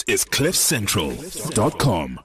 This is CliffCentral.com.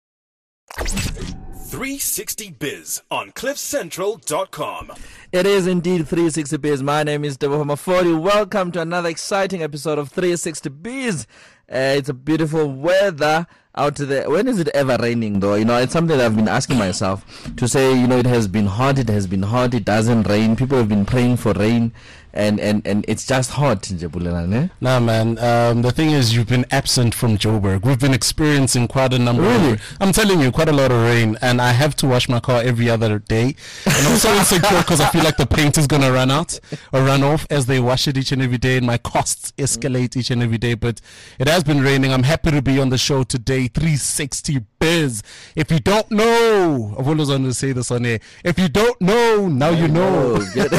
360 Biz on CliffCentral.com. It is indeed 360 Biz. My name is Debo Mafori. Welcome to another exciting episode of 360 Biz. It's a beautiful weather out there. When is it ever raining though? You know, it's something that I've been asking myself to say, you know, it has been hot, it doesn't rain. People have been praying for rain and it's just hot. Nah, man. The thing is, you've been absent from Joburg. We've been experiencing quite a number I'm telling you, quite a lot of rain, and I have to wash my car every other day. And I'm so insecure because I feel like the paint is going to run out or run off as they wash it each and every day, and my costs escalate each and every day. But it has been raining. I'm happy to be on the show today. 360 Biz. If you don't know, I've always wanted to say this on air. If you don't know, now you know.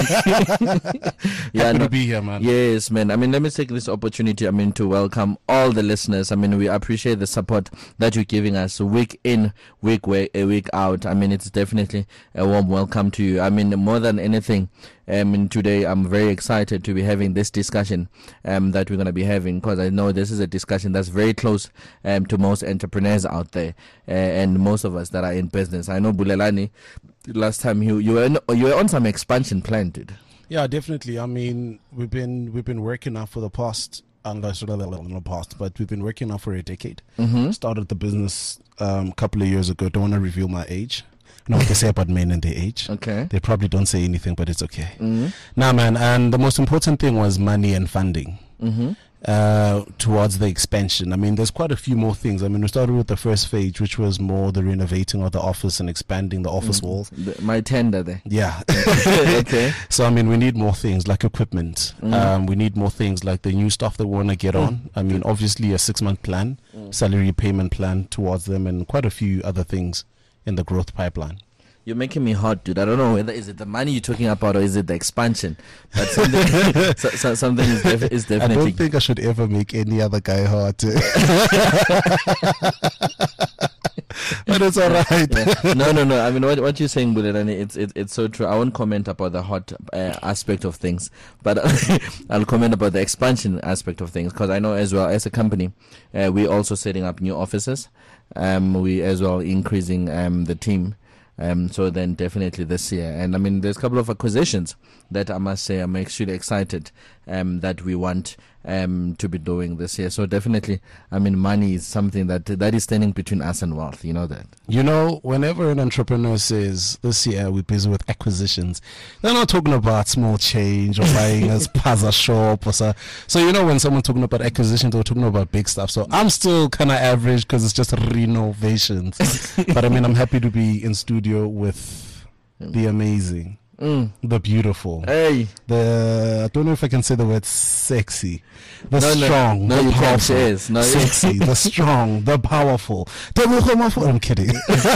Yeah, happy to be here, man. Yes, man. I mean, let me take this opportunity, to welcome all the listeners. We appreciate the support that you're giving us week in, week out. It's definitely a warm welcome to you. More than anything, today I'm very excited to be having this discussion that we're going to be having, because I know this is a discussion that's very close to most entrepreneurs out there and most of us that are in business. I know Bulelani, last time you were on some expansion plan, dude. Yeah, definitely. We've been working now for the past, but we've been working now for a decade. Started the business a couple of years ago. Don't want to reveal my age. You know what they say about men and their age. Okay. They probably don't say anything, but it's okay. Nah, man. And the most important thing was money and funding. Towards the expansion. There's quite a few more things. We started with the first phase, which was more the renovating of the office and expanding the office walls. My tender there. Yeah. Okay. So, we need more things like equipment. We need more things like the new stuff that we want to get on. Obviously a 6-month plan, salary payment plan towards them, and quite a few other things in the growth pipeline. You're making me hot, dude. I don't know whether is it the money you're talking about or is it the expansion. But something is definitely. I don't think I should ever make any other guy hot. But it's all right. Yeah. No. What you're saying, Bulelani, it's so true. I won't comment about the hot aspect of things, but I'll comment about the expansion aspect of things, because I know as well as a company, we're also setting up new offices. We as well increasing the team. So then definitely this year. And there's a couple of acquisitions that I must say I'm actually excited that we want to be doing this year. So definitely, money is something that is standing between us and wealth. You know that. Whenever an entrepreneur says this year we're busy with acquisitions, they're not talking about small change or buying a spaza shop or so. So when someone's talking about acquisitions, they're talking about big stuff. So I'm still kind of average because it's just renovations. But I'm happy to be in studio with the amazing. The beautiful. Hey. I don't know if I can say the word sexy. Strong. No, the you powerful. can't say it. No, sexy. The strong. The powerful. I'm kidding.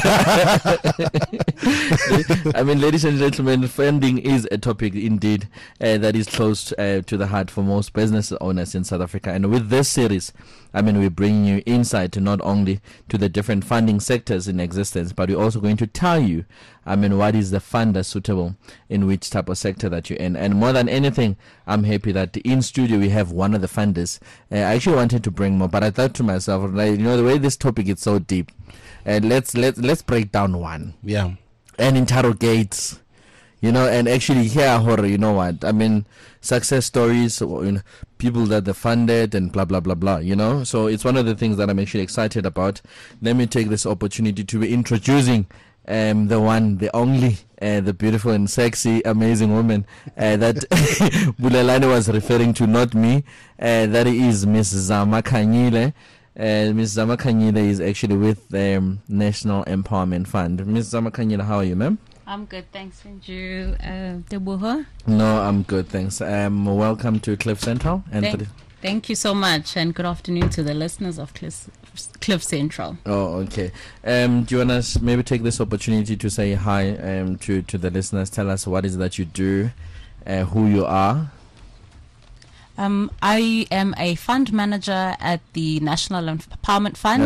Ladies and gentlemen, funding is a topic indeed that is close to the heart for most business owners in South Africa. And with this series, we bring you insight not only to the different funding sectors in existence, but we're also going to tell you, what is the funder suitable in which type of sector that you're in. And more than anything, I'm happy that in studio we have one of the funders. I actually wanted to bring more, but I thought to myself, the way this topic is so deep, let's break down one. Yeah. And interrogate, and actually hear horror, success stories, people that they funded and blah, blah, blah, blah, So it's one of the things that I'm actually excited about. Let me take this opportunity to be introducing the one, the only, the beautiful and sexy, amazing woman that Bulelani was referring to, not me. That is Miss Zama Khanyile. Miss Zama Khanyile is actually with the National Empowerment Fund. Miss Zama Khanyile, how are you, ma'am? I'm good, thanks. And you, Debuha? No, I'm good, thanks. Welcome to Cliff Central. Thank you so much, and good afternoon to the listeners of Cliff Central. Oh, okay. Do you want to maybe take this opportunity to say hi to the listeners? Tell us what is that you do, who you are. I am a fund manager at the National Empowerment Fund.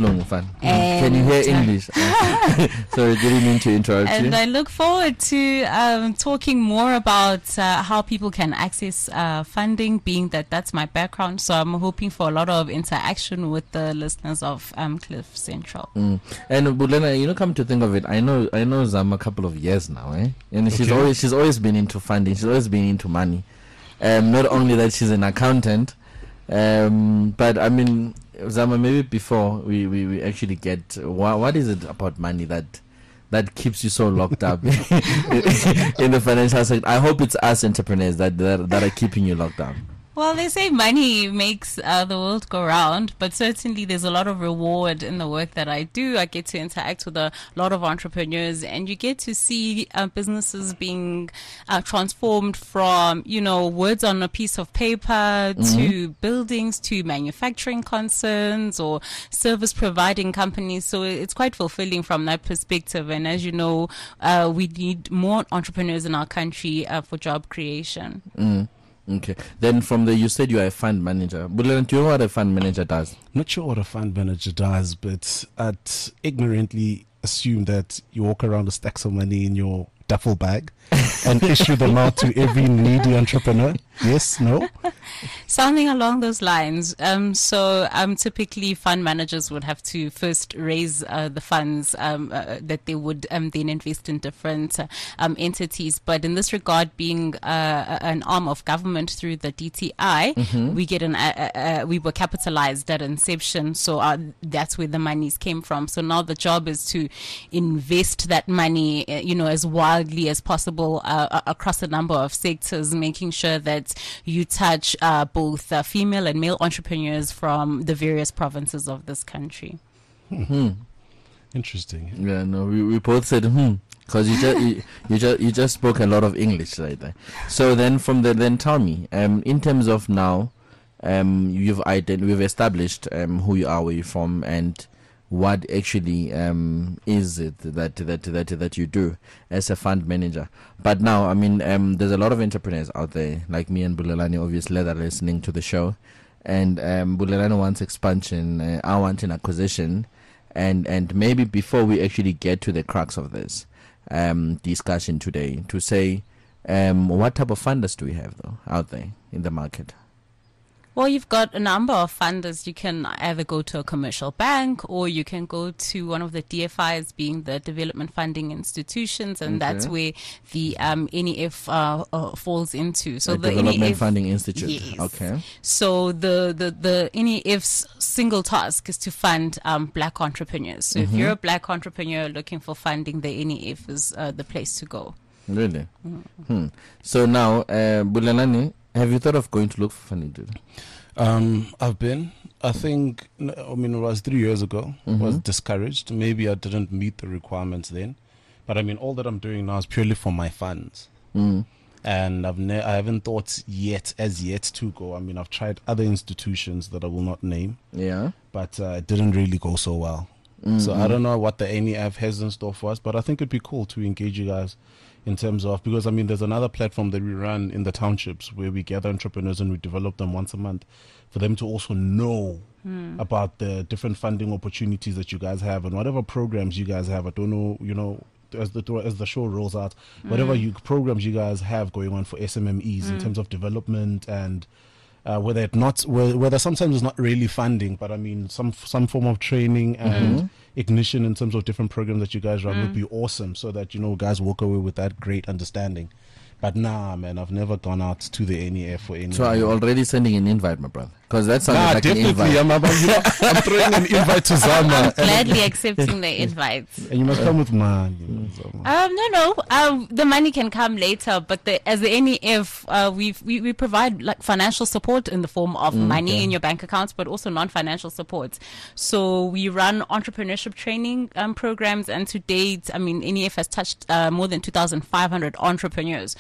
Can you hear English? Sorry, didn't mean to interrupt you. And I look forward to talking more about how people can access funding, being that that's my background. So I'm hoping for a lot of interaction with the listeners of Cliff Central. And Bulelani, come to think of it, I know Zam a couple of years now, eh? And she's always been into funding. She's always been into money. Not only that she's an accountant, but I mean, Zama, maybe before we actually get what is it about money that keeps you so locked up in the financial sector? I hope it's us entrepreneurs that are keeping you locked up. Well, they say money makes the world go round, but certainly there's a lot of reward in the work that I do. I get to interact with a lot of entrepreneurs, and you get to see businesses being transformed from, words on a piece of paper to buildings to manufacturing concerns or service providing companies. So it's quite fulfilling from that perspective. And as you know, we need more entrepreneurs in our country for job creation. Okay. Then from there, you said you are a fund manager. But do you know what a fund manager does? Not sure what a fund manager does, but I'd ignorantly assume that you walk around with stacks of money in your duffel bag and issue them out to every needy entrepreneur. Yes, no? Something along those lines. So typically fund managers would have to first raise the funds that they would then invest in different entities. But in this regard, being an arm of government through the DTI, we get we were capitalized at inception. So that's where the monies came from. So now the job is to invest that money, as widely as possible across a number of sectors, making sure that you touch both female and male entrepreneurs from the various provinces of this country. Interesting. Yeah, no, we both said because you just spoke a lot of English right there. So then then tell me, in terms of now, we've established who you are, where you're from, and what actually is it that you do as a fund manager. But now, I mean, there's a lot of entrepreneurs out there like me and Bulelani, obviously, that are listening to the show, and Bulelani wants expansion, I want an acquisition, and maybe before we actually get to the crux of this discussion today, to say what type of funders do we have though out there in the market? Well, you've got a number of funders. You can either go to a commercial bank or you can go to one of the DFIs, being the development funding institutions, and that's where the NEF falls into. So the Development NEF Funding Institute. Yes. Okay. So the NEF's single task is to fund black entrepreneurs. So if you're a black entrepreneur looking for funding, the NEF is the place to go. Really? So now, Bulelani, have you thought of going to look for funding, dude? I've been. I think, it was 3 years ago. I was discouraged. Maybe I didn't meet the requirements then. But I mean, all that I'm doing now is purely for my funds. And I haven't thought as yet to go. I mean, I've tried other institutions that I will not name. Yeah. But it didn't really go so well. So I don't know what the NEF has in store for us, but I think it'd be cool to engage you guys in terms of, because I mean, there's another platform that we run in the townships where we gather entrepreneurs and we develop them once a month for them to also know about the different funding opportunities that you guys have and whatever programs you guys have. I don't know, as the show rolls out, whatever programs you guys have going on for SMMEs in terms of development and whether sometimes it's not really funding, but I mean some form of training and ignition in terms of different programs that you guys run would be awesome, so that guys walk away with that great understanding. But nah, man, I've never gone out to the NEF or anything. So are you already sending an invite, my brother? Because that sounds like an invite. I'm throwing an invite to Zama. I'm gladly accepting the invites. And you must come with money. No. The money can come later, but as the NEF, we provide like financial support in the form of money in your bank accounts, but also non-financial support. So we run entrepreneurship training programs, and to date, I mean, NEF has touched more than 2,500 entrepreneurs.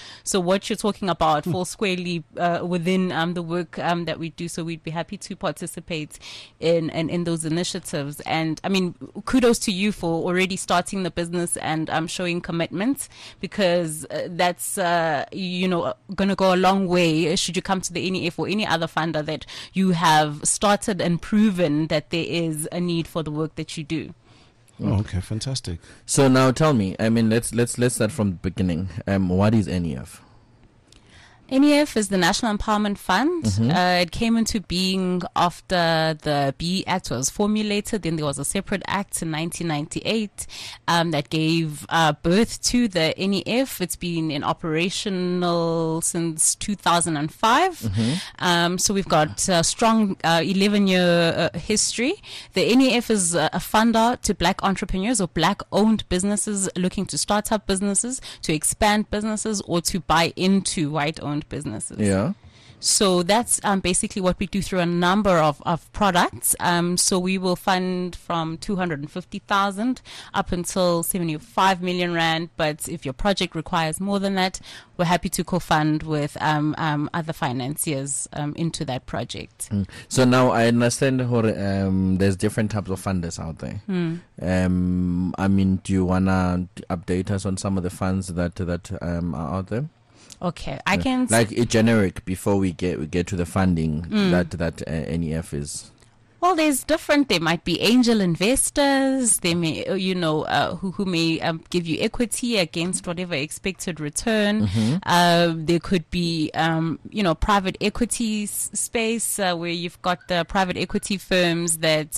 So what you're talking about falls squarely within the work that we do. So we'd be happy to participate in those initiatives. And I mean, kudos to you for already starting the business and showing commitment, because that's going to go a long way should you come to the NEF or any other funder that you have started and proven that there is a need for the work that you do. Oh, okay, fantastic. So now tell me, I mean, let's start from the beginning. What is NEF? NEF is the National Empowerment Fund. It came into being after the BE Act was formulated. Then there was a separate act in 1998 that gave birth to the NEF. It's been in operational since 2005. So we've got a strong 11-year history. The NEF is a funder to black entrepreneurs or black-owned businesses looking to start up businesses, to expand businesses, or to buy into white-owned businesses. Yeah. So that's basically what we do through a number of products. So we will fund from 250,000 up until 75 million rand. But if your project requires more than that, we're happy to co-fund with other financiers into that project. So now I understand there's different types of funders out there. I mean, do you wanna update us on some of the funds that are out there? Okay, I can like a generic before we get to the funding that NEF is. Well, there's different. There might be angel investors. They may, who may give you equity against whatever expected return. There could be, private equity space where you've got the private equity firms that,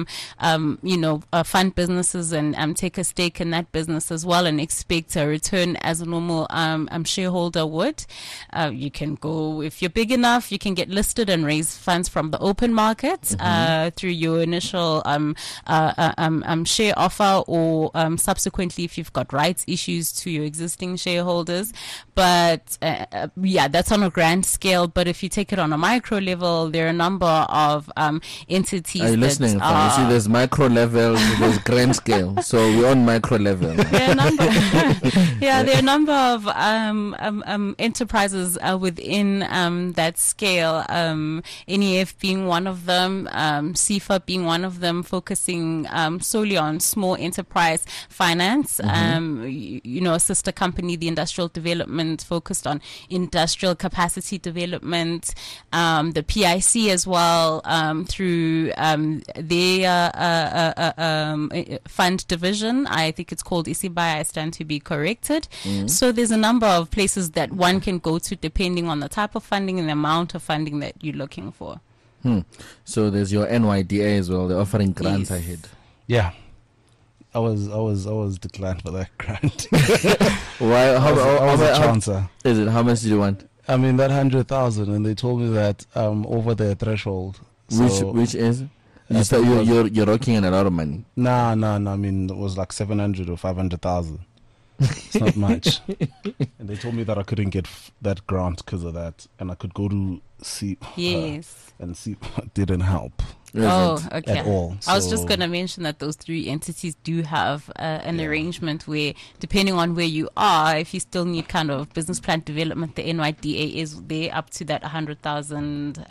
fund businesses and take a stake in that business as well and expect a return as a normal shareholder would. You can go, if you're big enough, you can get listed and raise funds from the open market. Through your initial share offer, or subsequently if you've got rights issues to your existing shareholders. But that's on a grand scale. But if you take it on a micro level, there are a number of entities. Are you listening? You see, there's micro level, there's grand scale. So we're on micro level. There are a number of enterprises within that scale. NEF being one of them. CIFA being one of them, focusing solely on small enterprise finance. A sister company, the Industrial Development, focused on industrial capacity development. The PIC as well, through their fund division. I think it's called Isibai. I stand to be corrected. So there's a number of places that one can go to depending on the type of funding and the amount of funding that you're looking for. So there's your NYDA as well. They're offering grants ahead. Yeah, I was declined for that grant. Why? I was a chancer. Is it? How much do you want? I mean, that 100,000, and they told me that over their threshold. So which is? You're rocking in a lot of money. Nah. I mean, it was like 700 or 500,000. It's not much. And they told me that I couldn't get that grant because of that, and I could go to see. Yes. And see, didn't help. Okay. At all. I was just going to mention that those three entities do have an arrangement where, depending on where you are, if you still need kind of business plan development, the NYDA is there up to that 100,000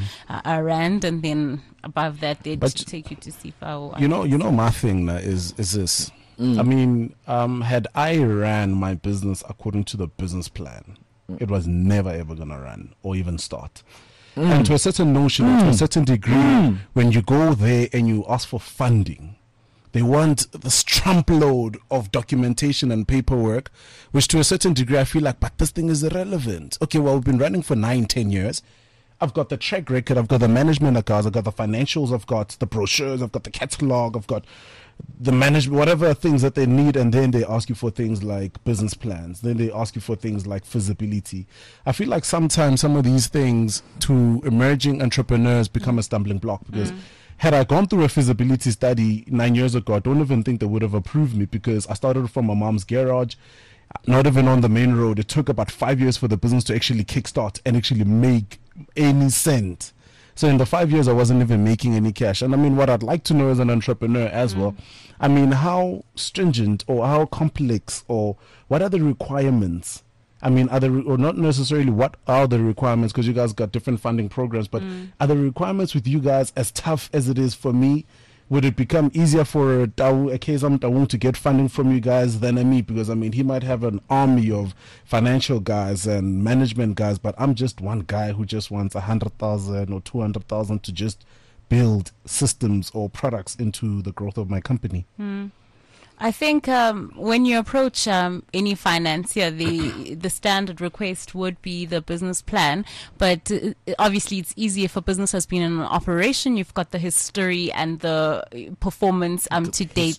rand, and then above that they take you to CIFA. Or you know, my thing is this. I mean, had I ran my business according to the business plan, it was never ever gonna run or even start. And to a certain notion, to a certain degree, when you go there and you ask for funding, they want this trump load of documentation and paperwork, which to a certain degree I feel like, but this thing is irrelevant. Okay, well, we've been running for 9-10 years. I've got the track record, I've got the management accounts, I've got the financials, I've got the brochures, I've got the catalog, I've got the management, whatever things that they need, and then they ask you for things like business plans, then they ask you for things like feasibility. I feel like sometimes some of these things to emerging entrepreneurs become a stumbling block, because had I gone through a feasibility study 9 years ago, I don't even think they would have approved me, because I started from my mom's garage, not even on the main road. It took about 5 years for the business to actually kickstart and actually make any cent. So in the 5 years, I wasn't even making any cash. And I mean, what I'd like to know as an entrepreneur as well, I mean, how stringent or how complex or what are the requirements? I mean, or not necessarily what are the requirements, because you guys got different funding programs, but are the requirements with you guys as tough as it is for me? Would it become easier for a Kezam Tawung to get funding from you guys than me? Because, I mean, he might have an army of financial guys and management guys, but I'm just one guy who just wants 100,000 or 200,000 to just build systems or products into the growth of my company. I think when you approach any financier, the standard request would be the business plan. But obviously, it's easier if a business has been in an operation. You've got the history and the performance to date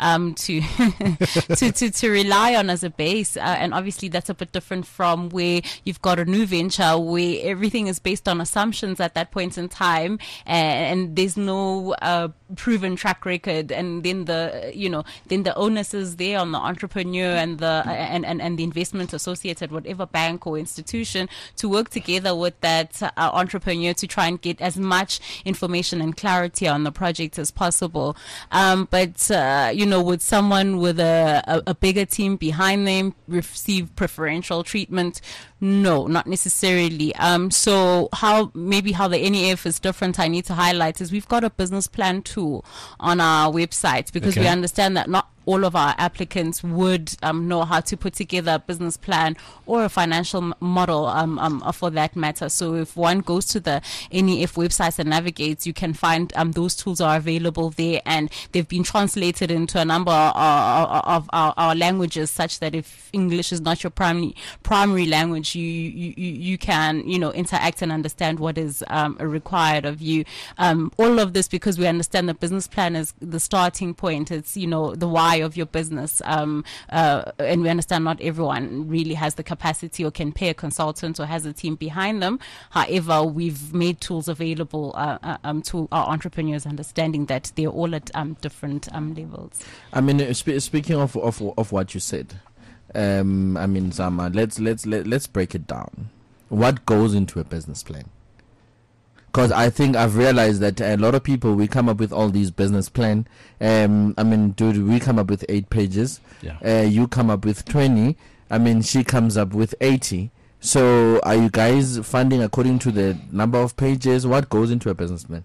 to rely on as a base. And obviously, that's a bit different from where you've got a new venture where everything is based on assumptions at that point in time, and there's no proven track record. And then the onus is there on the entrepreneur and the and the investment associated, whatever bank or institution, to work together with that entrepreneur to try and get as much information and clarity on the project as possible. But would someone with a bigger team behind them receive preferential treatment? No, not necessarily. So how the NEF is different, I need to highlight, is we've got a business plan tool on our website, because we understand that not all of our applicants would know how to put together a business plan or a financial model for that matter. So if one goes to the NEF website and navigates, you can find those tools are available there, and they've been translated into a number of our languages, such that if English is not your primary language, you can interact and understand what is required of you. All of this because we understand the business plan is the starting point. It's the why of your business, and we understand not everyone really has the capacity or can pay a consultant or has a team behind them. However, we've made tools available to our entrepreneurs, understanding that they're all at different levels. I mean, speaking of what you said, I mean, Zama, let's break it down. What goes into a business plan? Because I think I've realized that a lot of people, we come up with all these business plan. I mean, dude, we come up with 8 pages. Yeah. You come up with 20. I mean, she comes up with 80. So are you guys funding according to the number of pages? What goes into a business plan?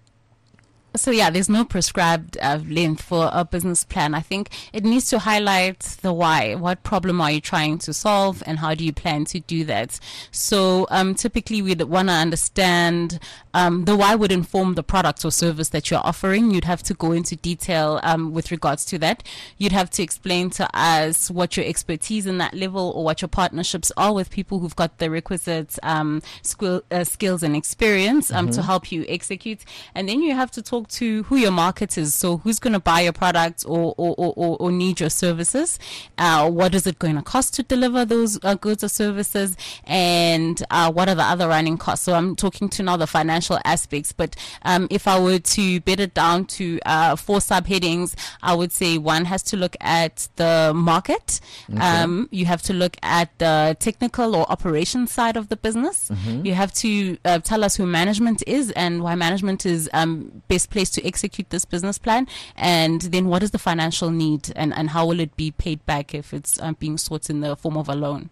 So there's no prescribed length for a business plan. I think it needs to highlight the why. What problem are you trying to solve, and how do you plan to do that? So typically we'd want to understand the why would inform the product or service that you're offering. You'd have to go into detail with regards to that. You'd have to explain to us what your expertise in that level or what your partnerships are with people who've got the requisite skills and experience to help you execute. And then you have to talk to who your market is. So who's going to buy your product or need your services? What is it going to cost to deliver those goods or services? And what are the other running costs? So I'm talking to now the financial aspects. But if I were to bed it down to 4 subheadings, I would say 1 has to look at the market. Okay. You have to look at the technical or operations side of the business. You have to tell us who management is and why management is best placed to execute this business plan, and then what is the financial need, and how will it be paid back if it's being sought in the form of a loan.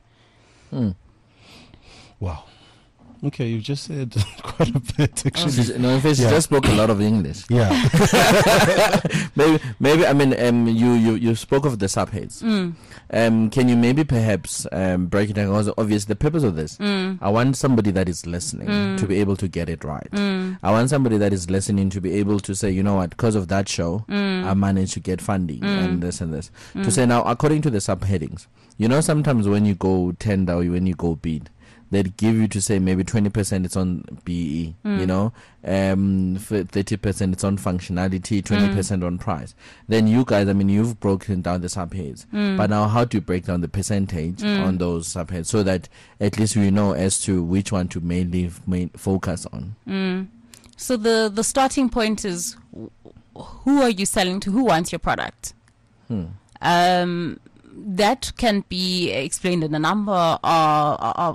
Wow. Okay, you just said quite a bit, actually. No, in fact, you just spoke a lot of English. Yeah. maybe. I mean, you spoke of the subheads. Can you maybe perhaps break it down? Because obviously, the purpose of this, I want somebody that is listening to be able to get it right. I want somebody that is listening to be able to say, you know what, because of that show, I managed to get funding and this and this. To say now, according to the subheadings, sometimes when you go tender or when you go bid, they'd give you to say maybe 20% it's on BE, 30% it's on functionality, 20% on price. Then you guys, I mean, you've broken down the subheads. But now how do you break down the percentage on those subheads so that at least we know as to which one to mainly focus on? So the starting point is, who are you selling to? Who wants your product? That can be explained in a number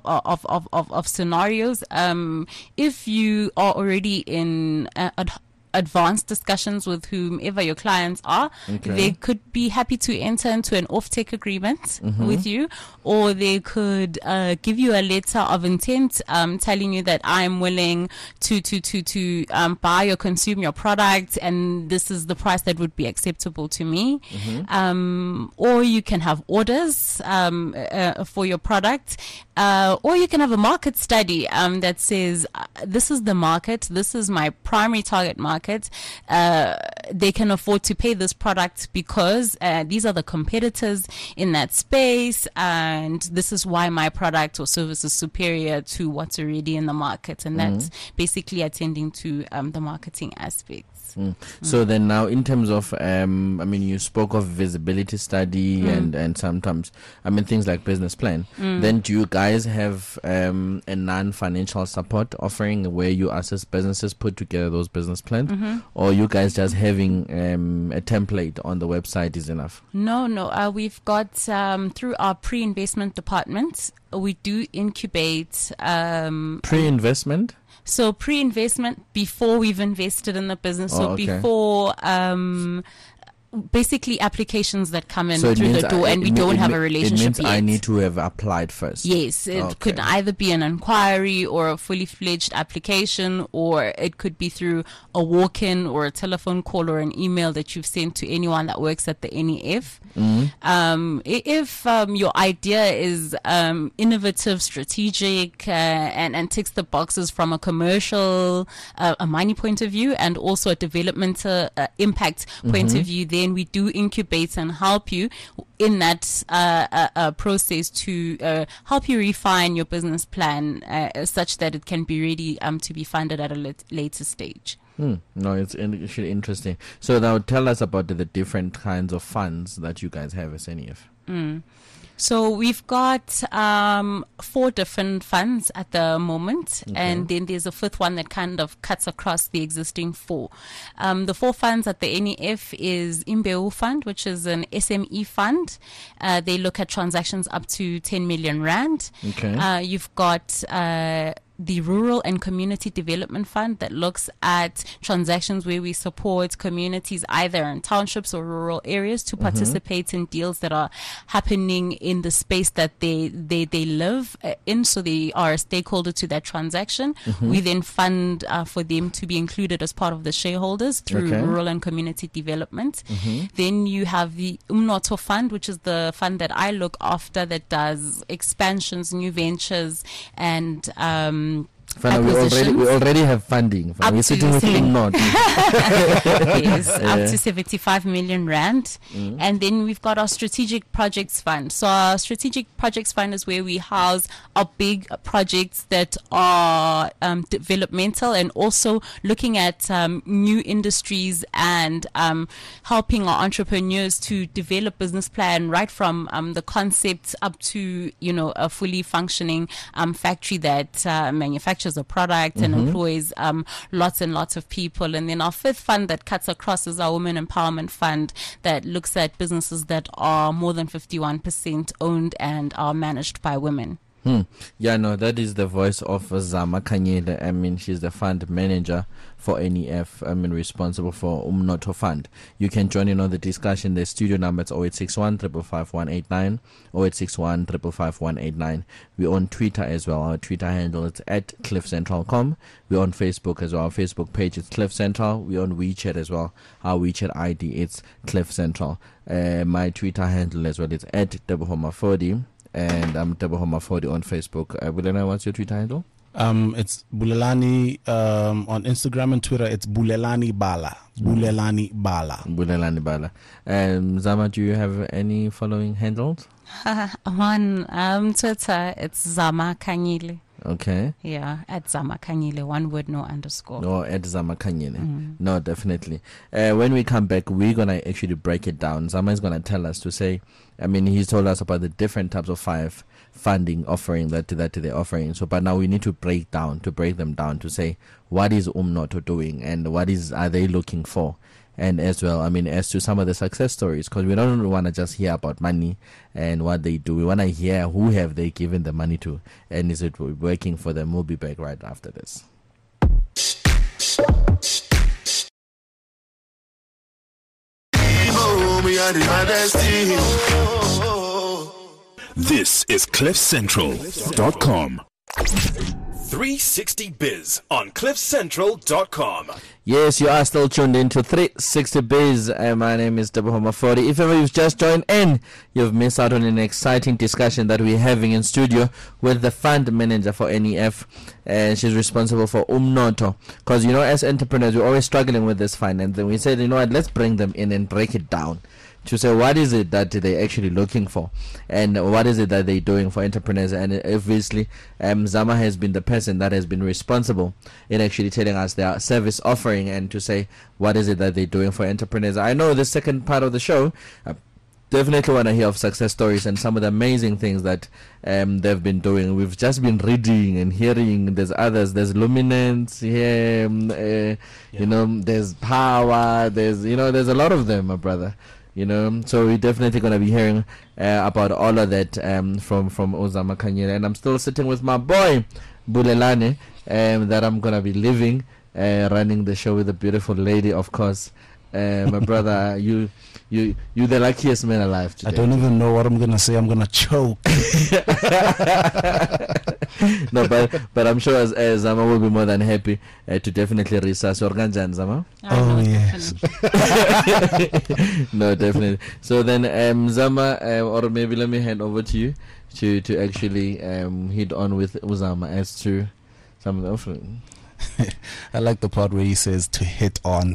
of scenarios. If you are already in advanced discussions with whomever your clients are. They could be happy to enter into an off-take agreement with you, or they could give you a letter of intent telling you that I'm willing to buy or consume your product, and this is the price that would be acceptable to me. Or you can have orders for your product, or you can have a market study that says this is the market, this is my primary target market. They can afford to pay this product because these are the competitors in that space, and this is why my product or service is superior to what's already in the market. And that's basically attending to the marketing aspects. So then now in terms of you spoke of visibility study and sometimes things like business plan. Then do you guys have a non-financial support offering where you assist businesses put together those business plans, or you guys just having a template on the website is enough? No, we've got through our pre-investment department, we do incubate pre-investment. So pre-investment, before we've invested in the business, before basically applications that come in through the door and we don't have a relationship it means yet. I need to have applied first. Yes, it could either be an inquiry or a fully fledged application, or it could be through a walk-in or a telephone call or an email that you've sent to anyone that works at the NEF. If your idea is innovative, strategic, and ticks the boxes from a commercial, a money point of view, and also a developmental impact point of view, then we do incubate and help you in that process to help you refine your business plan such that it can be ready to be funded at a later stage. No, it's actually interesting. So now tell us about the different kinds of funds that you guys have as NEF. So we've got 4 different funds at the moment, and then there's a 5th one that kind of cuts across the existing 4. The 4 funds at the NEF is Imbeu Fund, which is an SME fund. They look at transactions up to 10 million rand. You've got the Rural and Community Development Fund that looks at transactions where we support communities either in townships or rural areas to participate in deals that are happening in the space that they live in, so they are a stakeholder to that transaction. We then fund for them to be included as part of the shareholders through Rural and Community Development. Then you have the Umnotho Fund, which is the fund that I look after, that does expansions, new ventures, and we already have funding. We're sitting with not. Yes, up to 75 million rand. And then we've got our Strategic Projects Fund. So our Strategic Projects Fund is where we house our big projects that are developmental, and also looking at new industries and helping our entrepreneurs to develop business plan right from the concept up to a fully functioning factory that manufactures a product and employs lots and lots of people. And then our 5th fund that cuts across is our Women Empowerment Fund that looks at businesses that are more than 51% owned and are managed by women. Yeah, no, that is the voice of Zama Kanyele. She's the fund manager for NEF, responsible for Umnotho Fund. You can join in on the discussion. The studio number is 0861 555 189, 0861 555 189. We're on Twitter as well. Our Twitter handle is at CliffCentral.com. We're on Facebook as well. Our Facebook page is Cliff Central. We're on WeChat as well. Our WeChat ID is Cliff Central. My Twitter handle as well is at Debohoma40. And I'm Debohoma40 on Facebook. Bulelani, what's your Twitter handle? It's Bulelani on Instagram and Twitter. It's Bulelani Bala. Bulelani Bala. Zama, do you have any following handles? On Twitter, it's Zama Kanyile. Okay. Yeah, at Zama Kanyile, one word, no underscore. No, at Zama Kanyile. No, definitely. When we come back, we're going to actually break it down. Zama is going to tell us to say, he's told us about the different types of 5 funding offering that they're offering. So, but now we need to break them down to say, what is Umnotho doing and what are they looking for? And as well, as to some of the success stories, because we don't want to just hear about money and what they do. We want to hear who have they given the money to, and is it working for them. We'll be back right after this. we are the baddest team. This is CliffCentral.com. 360biz on CliffCentral.com. Yes, you are still tuned into 360biz. My name is Debo Homafori. If ever you've just joined in, you've missed out on an exciting discussion that we're having in studio with the fund manager for NEF. And she's responsible for Umnoto. Because, you know, as entrepreneurs, we're always struggling with this finance. And we said, you know what, let's bring them in and break it down to say what is it that they're actually looking for and what is it that they're doing for entrepreneurs. And obviously Zama has been the person that has been responsible in actually telling us their service offering and to say what is it that they're doing for entrepreneurs. I know the second part of the show, definitely want to hear of success stories and some of the amazing things that they've been doing. We've just been reading and hearing. There's others. There's Luminance here. You know, there's Power. There's a lot of them, my brother. You know, so we're definitely going to be hearing about all of that from Uzama Kanyele. And I'm still sitting with my boy, Bulelane, that I'm going to be living, running the show with a beautiful lady, of course. My brother, you the luckiest man alive today. I don't even know what I'm going to say. I'm going to choke. No, but I'm sure as Zama will be more than happy to definitely research Organjan, Zama. Oh, yes. No, definitely. So then, Zama, or maybe let me hand over to you to actually hit on with Uzama as to some of the offering. I like the part where he says to hit on.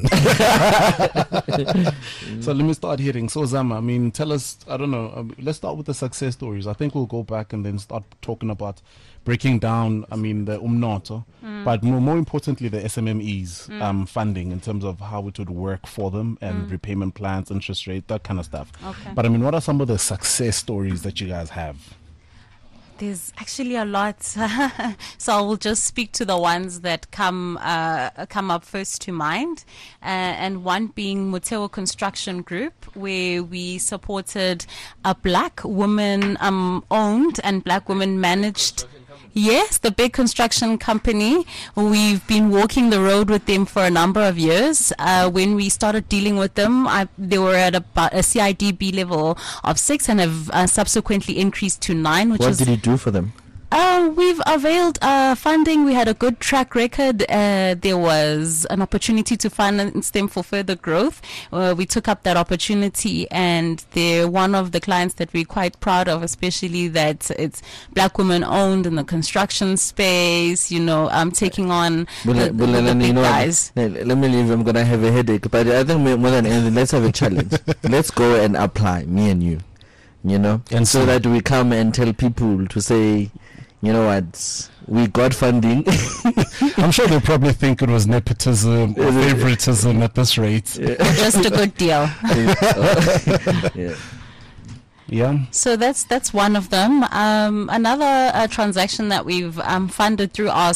So let me start hitting. So Zama, I mean, tell us, I don't know, let's start with the success stories. I think we'll go back and then start talking about breaking down, I mean, the Umnoto, but more importantly, the SMMEs funding in terms of how it would work for them and repayment plans, interest rate, that kind of stuff. Okay. But I mean, what are some of the success stories that you guys have? There's actually a lot, so I will just speak to the ones that come up first to mind, and one being Muteo Construction Group, where we supported a black woman owned and black women managed. Yes, the big construction company. We've been walking the road with them for a number of years. When we started dealing with them, they were at about a CIDB level of 6 and have subsequently increased to 9. What did you do for them? We've availed funding. We had a good track record. There was an opportunity to finance them for further growth. We took up that opportunity, and they're one of the clients that we're quite proud of, especially that it's black women owned in the construction space, you know, taking on the big guys. Let me leave. I'm going to have a headache. But I think more than anything, let's have a challenge. Let's go and apply, me and you. You know, and so that we come and tell people to say, you know what, we got funding. I'm sure they probably think it was nepotism or favoritism at this rate. Yeah. Just a good deal. Yeah. So that's one of them. Another transaction that we've funded through our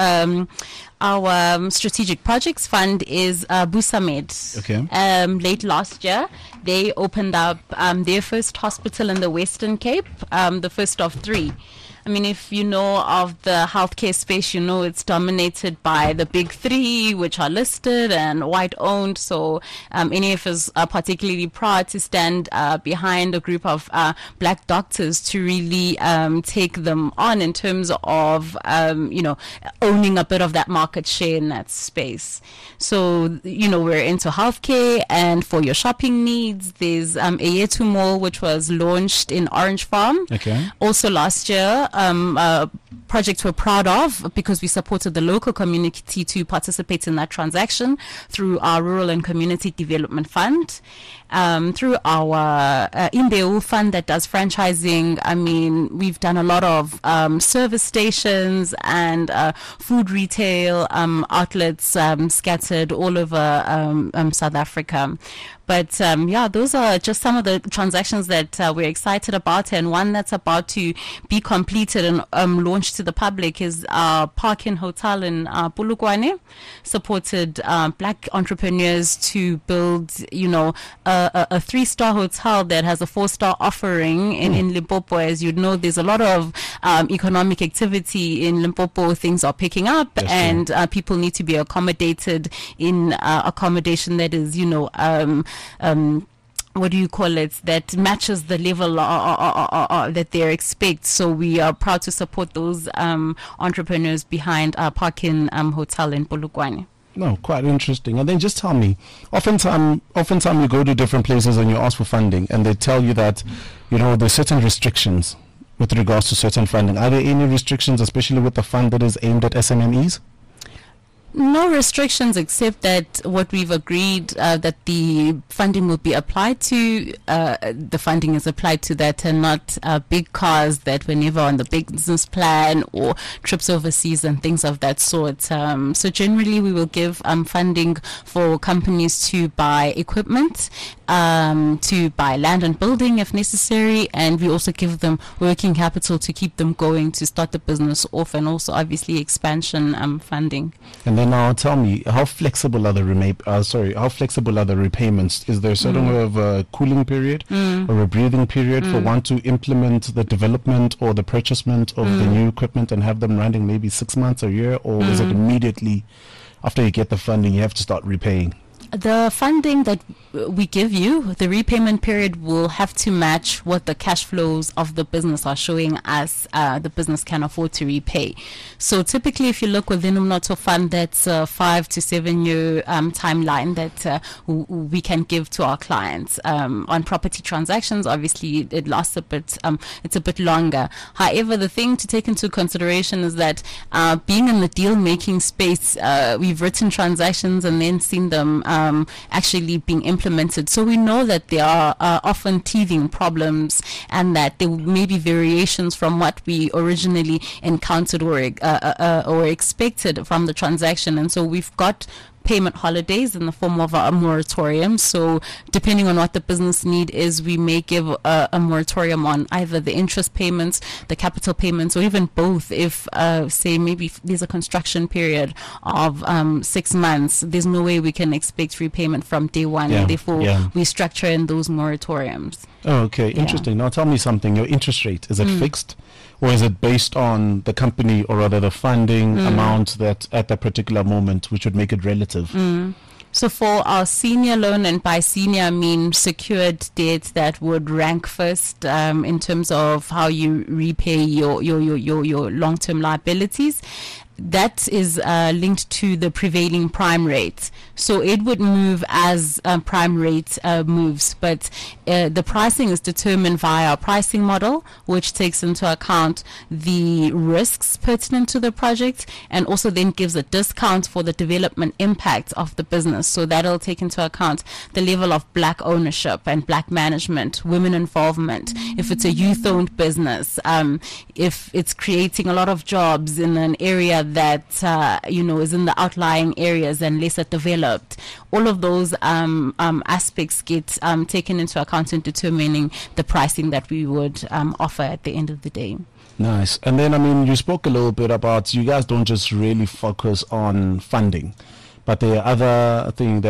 strategic projects fund is Busamed. Okay. Late last year, they opened up their first hospital in the Western Cape, the first of 3. I mean, if you know of the healthcare space, you know it's dominated by the big 3, which are listed and white owned. So NEF is particularly proud to stand behind a group of black doctors to really take them on in terms of, you know, owning a bit of that market share in that space. So, you know, we're into healthcare, and for your shopping needs, there's Ayetu Mall, which was launched in Orange Farm. Okay. Also last year, projects we're proud of because we supported the local community to participate in that transaction through our Rural and Community Development Fund, through our Imbeu fund that does franchising. I mean, we've done a lot of service stations and food retail outlets scattered all over South Africa. But yeah, those are just some of the transactions that we're excited about, and one that's about to be completed and launched to the public is our Park-in Hotel in Polokwane. Supported black entrepreneurs to build, you know, a 3-star hotel that has a 4-star offering in Limpopo. As you know, there's a lot of economic activity in Limpopo. Things are picking up, and people need to be accommodated in accommodation that is, you know, what do you call it, that matches the level that they expect. So we are proud to support those entrepreneurs behind our Parkin Hotel in Polokwane. No, quite interesting. And then just tell me, oftentimes you go to different places and you ask for funding, and they tell you that, there's certain restrictions with regards to certain funding. Are there any restrictions, especially with the fund that is aimed at SMMEs? No restrictions, except that what we've agreed that the funding will be applied to, the funding is applied to that and not big cars that were never on the business plan or trips overseas and things of that sort. So generally we will give funding for companies to buy equipment, to buy land and building if necessary, and we also give them working capital to keep them going, to start the business off, and also obviously expansion funding. And then now tell me, how flexible are the repayments? Is there a certain way of a cooling period or a breathing period for one to implement the development or the purchasement of the new equipment and have them running maybe 6 months, a year, or is it immediately after you get the funding you have to start repaying? The funding that we give you, the repayment period will have to match what the cash flows of the business are showing us the business can afford to repay. So typically, if you look within Umnotho Fund, that's a 5 to 7 year timeline that we can give to our clients. On property transactions, obviously it lasts a bit, it's a bit longer. However, the thing to take into consideration is that being in the deal making space, we've written transactions and then seen them actually being implemented. So we know that there are often teething problems, and that there may be variations from what we originally encountered or expected from the transaction. And so we've got payment holidays in the form of a moratorium. So depending on what the business need is, we may give a moratorium on either the interest payments, the capital payments, or even both. If say maybe there's a construction period of 6 months, there's no way we can expect repayment from day one. Therefore we structure in those moratoriums. Oh, okay, interesting. Now tell me something. Your interest rate, is it fixed, or is it based on the company, or rather the funding amount that at that particular moment, which would make it relative? So for our senior loan, and by senior I mean secured debt that would rank first in terms of how you repay your long-term liabilities, that is linked to the prevailing prime rate. So it would move as prime rate moves, but the pricing is determined via a pricing model, which takes into account the risks pertinent to the project, and also then gives a discount for the development impact of the business. So that'll take into account the level of black ownership and black management, women involvement, if it's a youth-owned business, if it's creating a lot of jobs in an area that is in the outlying areas and lesser developed. All of those aspects get taken into account in determining the pricing that we would offer at the end of the day. Nice. And then, I mean, you spoke a little bit about, you guys don't just really focus on funding, but there are other things,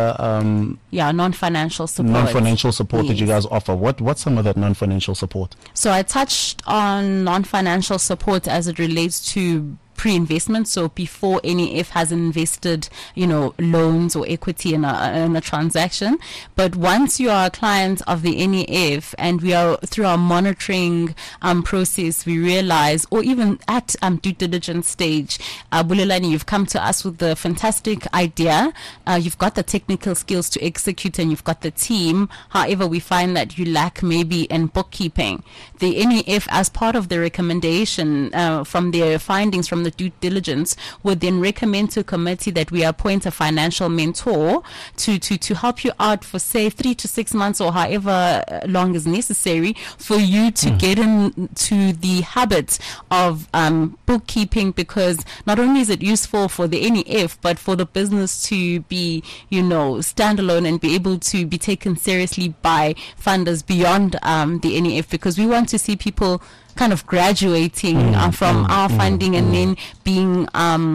non-financial support. Non-financial support that you guys offer. What's some of that non-financial support? So I touched on non-financial support as it relates to pre-investment, so before NEF has invested, loans or equity in a transaction. But once you are a client of the NEF, and we are through our monitoring process, we realize, or even at due diligence stage, Bulelani, you've come to us with the fantastic idea, you've got the technical skills to execute, and you've got the team. However, we find that you lack maybe in bookkeeping. The NEF, as part of the recommendation from their findings from the due diligence, would then recommend to a committee that we appoint a financial mentor to help you out for say 3 to 6 months, or however long is necessary, for you to get into the habit of bookkeeping, because not only is it useful for the NEF, but for the business to be standalone and be able to be taken seriously by funders beyond the NEF, because we want to see people kind of graduating from our funding and then being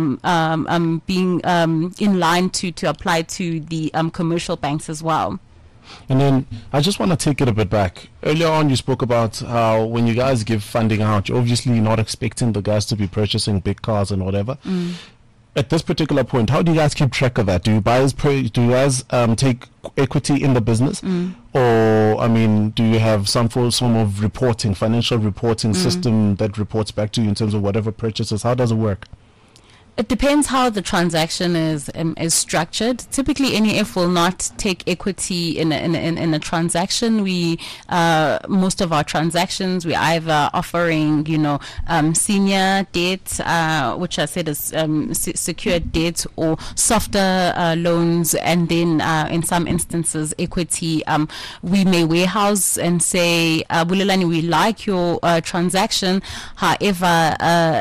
in line to apply to the commercial banks as well. And then I just want to take it a bit back. Earlier on, you spoke about how when you guys give funding out, you're obviously not expecting the guys to be purchasing big cars and whatever. At this particular point, how do you guys keep track of that? Do you guys take equity in the business, or do you have some form of reporting, financial reporting system that reports back to you in terms of whatever purchases? How does it work? It depends how the transaction is structured. Typically, NEF will not take equity in a transaction. We most of our transactions, we either offering senior debt, which I said is secured debt, or softer loans, and then in some instances equity. We may warehouse and say, Bulelani, we like your transaction. However,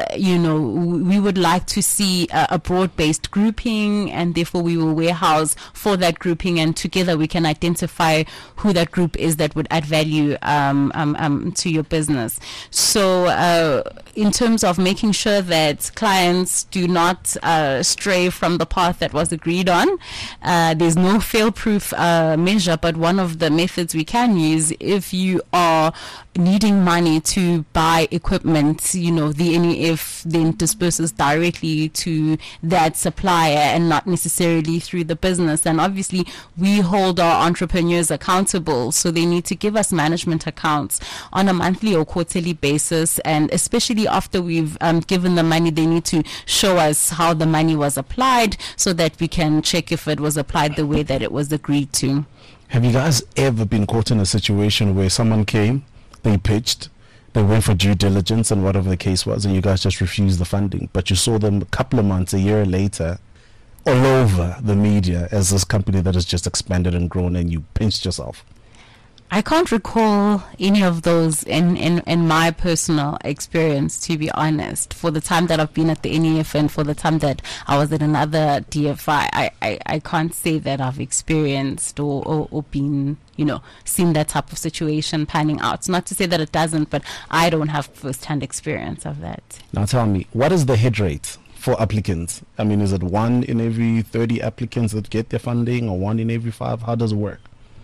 we would like to see a broad-based grouping, and therefore we will warehouse for that grouping, and together we can identify who that group is that would add value to your business. So in terms of making sure that clients do not stray from the path that was agreed on, there's no fail-proof measure, but one of the methods we can use, if you are needing money to buy equipment, the NEF then disperses directly to that supplier and not necessarily through the business. And obviously we hold our entrepreneurs accountable, so they need to give us management accounts on a monthly or quarterly basis, and especially after we've given the money, they need to show us how the money was applied so that we can check if it was applied the way that it was agreed to. Have you guys ever been caught in a situation where someone came, they pitched, they went for due diligence and whatever the case was, and you guys just refused the funding, but you saw them a couple of months, a year later, all over the media as this company that has just expanded and grown, and you pinched yourself? I can't recall any of those in my personal experience, to be honest. For the time that I've been at the NEF and for the time that I was at another DFI, I can't say that I've experienced or been, seen that type of situation panning out. Not to say that it doesn't, but I don't have first-hand experience of that. Now tell me, what is the hit rate for applicants? Is it 1 in every 30 applicants that get their funding, or 1 in every 5? How does it work?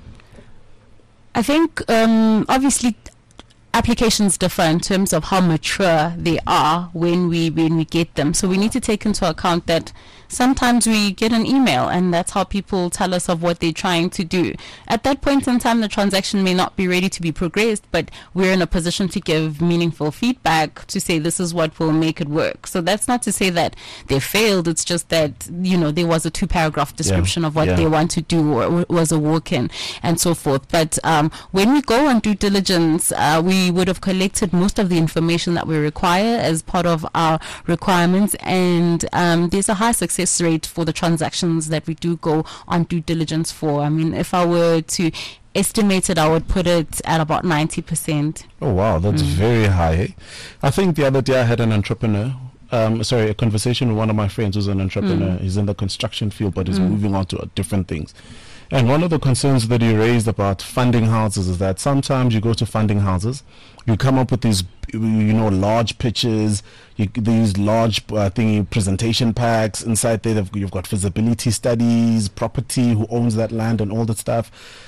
I think obviously applications differ in terms of how mature they are when we get them. So we need to take into account that sometimes we get an email, and that's how people tell us of what they're trying to do. At that point in time, the transaction may not be ready to be progressed, but we're in a position to give meaningful feedback to say this is what will make it work. So that's not to say that they failed. It's just that, there was a 2-paragraph description of what they want to do, or was a walk-in and so forth. But when we go on due diligence, we would have collected most of the information that we require as part of our requirements, and there's a high success rate for the transactions that we do go on due diligence for. If I were to estimate it, I would put it at about 90%. Oh wow, that's very high. I think the other day I had an entrepreneur, a conversation with one of my friends who's an entrepreneur. He's in the construction field, but he's moving on to different things. And one of the concerns that he raised about funding houses is that sometimes you go to funding houses, you come up with these, large pitches, these large presentation packs. Inside there, you've got feasibility studies, property, who owns that land, and all that stuff.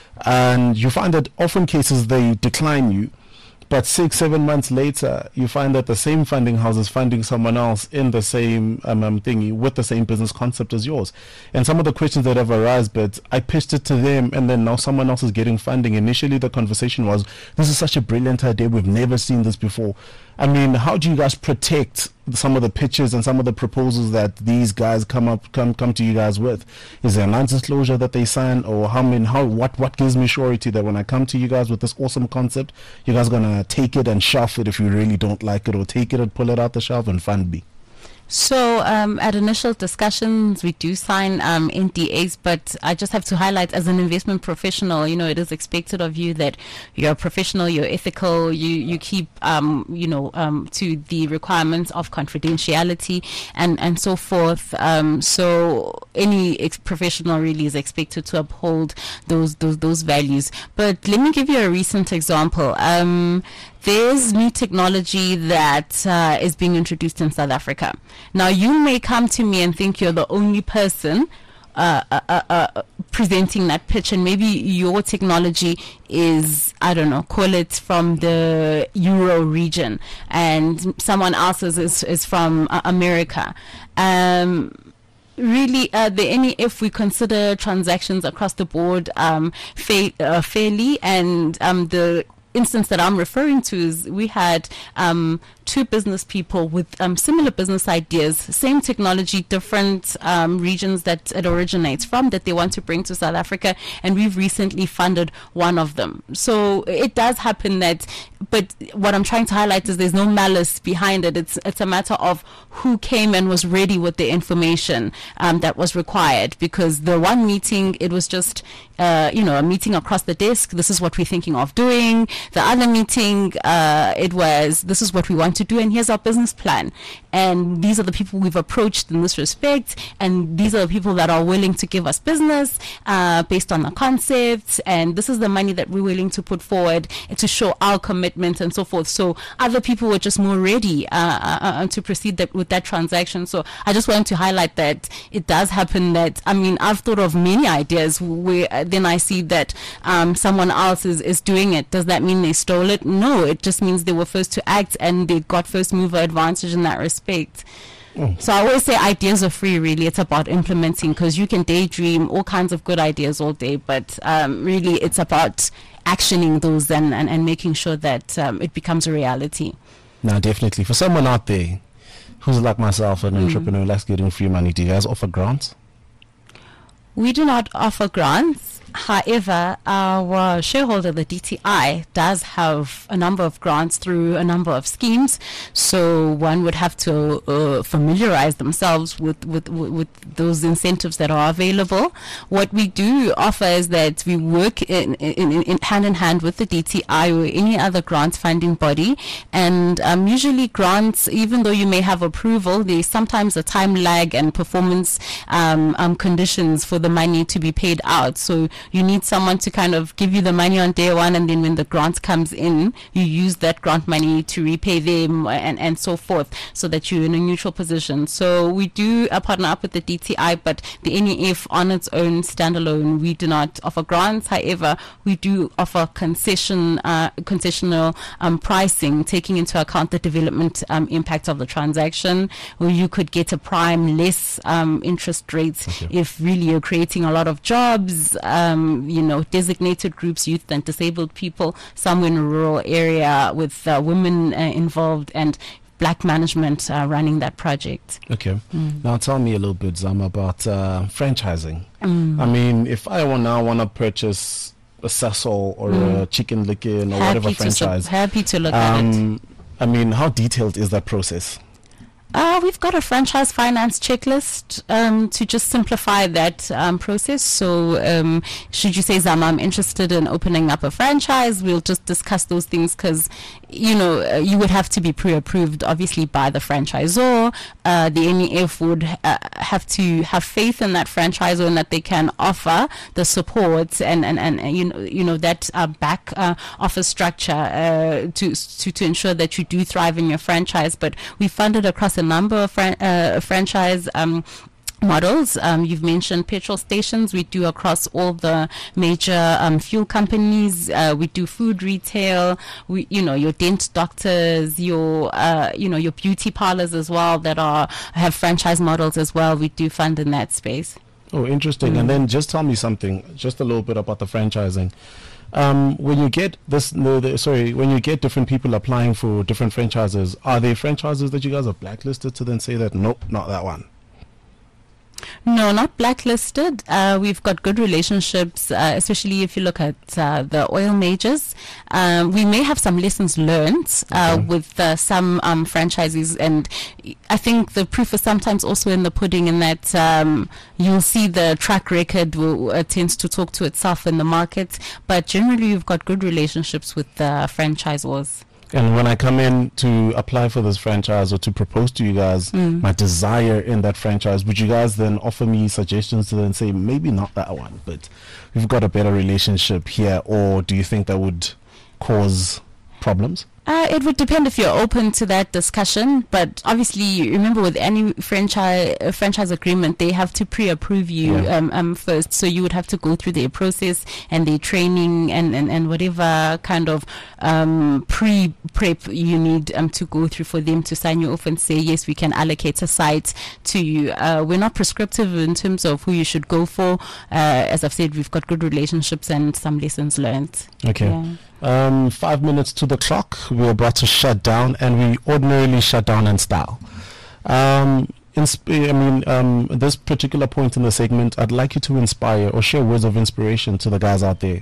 And you find that often cases they decline you. But 6-7 months later, you find that the same funding house is funding someone else in the same thingy with the same business concept as yours. And some of the questions that have arisen, but I pitched it to them, and then now someone else is getting funding. Initially, the conversation was, this is such a brilliant idea. We've never seen this before. How do you guys protect some of the pitches and some of the proposals that these guys come to you guys with? Is there a non-disclosure that they sign, or what gives me surety that when I come to you guys with this awesome concept, you guys gonna take it and shelf it if you really don't like it, or take it and pull it out the shelf and fund me? So at initial discussions, we do sign NDAs, but I just have to highlight, as an investment professional, it is expected of you that you're a professional, you're ethical, you keep, to the requirements of confidentiality and so forth. So any professional really is expected to uphold those values. But let me give you a recent example. There's new technology that is being introduced in South Africa. Now, you may come to me and think you're the only person presenting that pitch, and maybe your technology is, I don't know, call it from the Euro region, and someone else's is from America. Really, if we consider transactions across the board fairly, and the instance that I'm referring to is we had two business people with similar business ideas, same technology, different regions that it originates from, that they want to bring to South Africa, and we've recently funded one of them. So it does happen that, but what I'm trying to highlight is there's no malice behind it. It's a matter of who came and was ready with the information that was required, because the one meeting, it was just a meeting across the desk. This is what we're thinking of doing. The other meeting, it was, this is what we want to do, and here's our business plan, and these are the people we've approached in this respect, and these are the people that are willing to give us business based on the concepts, and this is the money that we're willing to put forward to show our commitment and so forth. So other people were just more ready to proceed with that transaction. So I just wanted to highlight that it does happen that, I mean, I've thought of many ideas where then I see that someone else is doing it. Does that mean they stole it? No, it just means they were first to act and they got first mover advantage in that respect. So I always say ideas are free, really. It's about implementing, because you can daydream all kinds of good ideas all day, but really it's about actioning those and making sure that it becomes a reality. No, definitely. For someone out there who's like myself, an entrepreneur, likes getting free money, do you guys offer grants? We do not offer grants. However, our shareholder, the DTI, does have a number of grants through a number of schemes. So one would have to familiarize themselves with those incentives that are available. What we do offer is that we work in hand in hand with the DTI or any other grant funding body. And usually grants, even though you may have approval, there's sometimes a time lag and performance conditions for the money to be paid out. So you need someone to kind of give you the money on day one, and then when the grant comes in, you use that grant money to repay them and so forth, so that you're in a neutral position. So we do partner up with the DTI, but the NEF on its own standalone, we do not offer grants. However, we do offer concessional pricing, taking into account the development impact of the transaction, where you could get a prime less interest rates if really you're creating a lot of jobs, designated groups, youth and disabled people, somewhere in a rural area with women involved and black management running that project. Okay. Now tell me a little bit, Zama, about franchising. I mean, if I want to purchase a Sasol or a Chicken Licken or whatever franchise. Happy to look at it. I mean, how detailed is that process? We've got a franchise finance checklist to just simplify that process. So should you say, Zama, I'm interested in opening up a franchise, we'll just discuss those things, because you would have to be pre-approved, obviously, by the franchisor. The NEF would have to have faith in that franchisor and that they can offer the support and that back office structure to ensure that you do thrive in your franchise. But we funded across a number of franchise models. You've mentioned petrol stations. We do across all the major fuel companies. We do food retail. Your dent doctors, your beauty parlors as well that have franchise models as well. We do fund in that space. Oh, interesting. And then just tell me something, just a little bit about the franchising. When you get when you get different people applying for different franchises, are there franchises that you guys have blacklisted to then say that nope, not that one? No, not blacklisted. We've got good relationships, especially if you look at the oil majors. We may have some lessons learned with some franchises, and I think the proof is sometimes also in the pudding, in that you'll see the track record tends to talk to itself in the market, but generally we've got good relationships with the franchisors. And when I come in to apply for this franchise or to propose to you guys my desire in that franchise, would you guys then offer me suggestions to then say, maybe not that one, but we've got a better relationship here? Or do you think that would cause problems? It would depend if you're open to that discussion, but obviously, remember with any franchise agreement, they have to pre-approve you first. So you would have to go through their process and their training and whatever kind of pre-prep you need to go through for them to sign you off and say, yes, we can allocate a site to you. We're not prescriptive in terms of who you should go for. As I've said, we've got good relationships and some lessons learned. Okay. Yeah. 5 minutes to the clock. We're about to shut down, and we ordinarily shut down in style. This particular point in the segment, I'd like you to inspire or share words of inspiration to the guys out there.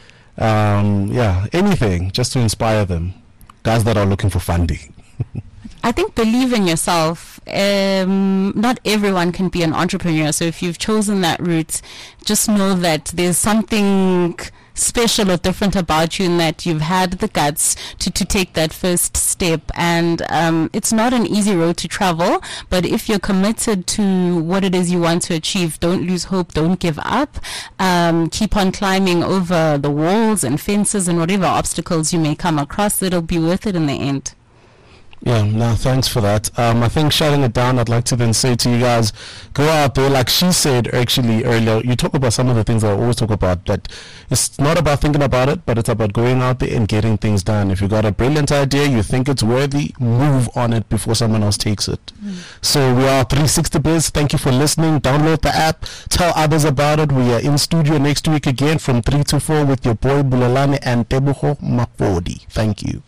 Anything just to inspire them, guys that are looking for funding. I think believe in yourself. Not everyone can be an entrepreneur. So if you've chosen that route, just know that there's something special or different about you in that you've had the guts to take that first step. And it's not an easy road to travel, but if you're committed to what it is you want to achieve, don't lose hope, don't give up. Keep on climbing over the walls and fences and whatever obstacles you may come across. It'll be worth it in the end. Yeah, no, thanks for that. I think shutting it down, I'd like to then say to you guys, go out there, like she said actually earlier, you talk about some of the things that I always talk about, that it's not about thinking about it, but it's about going out there and getting things done. If you got a brilliant idea, you think it's worthy, move on it before someone else takes it. So we are 360 Biz. Thank you for listening. Download the app. Tell others about it. We are in studio next week again from 3 to 4 with your boy Bulelani and Teboho Mafodi. Thank you.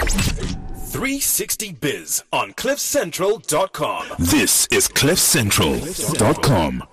360 Biz on CliffCentral.com. This is CliffCentral.com.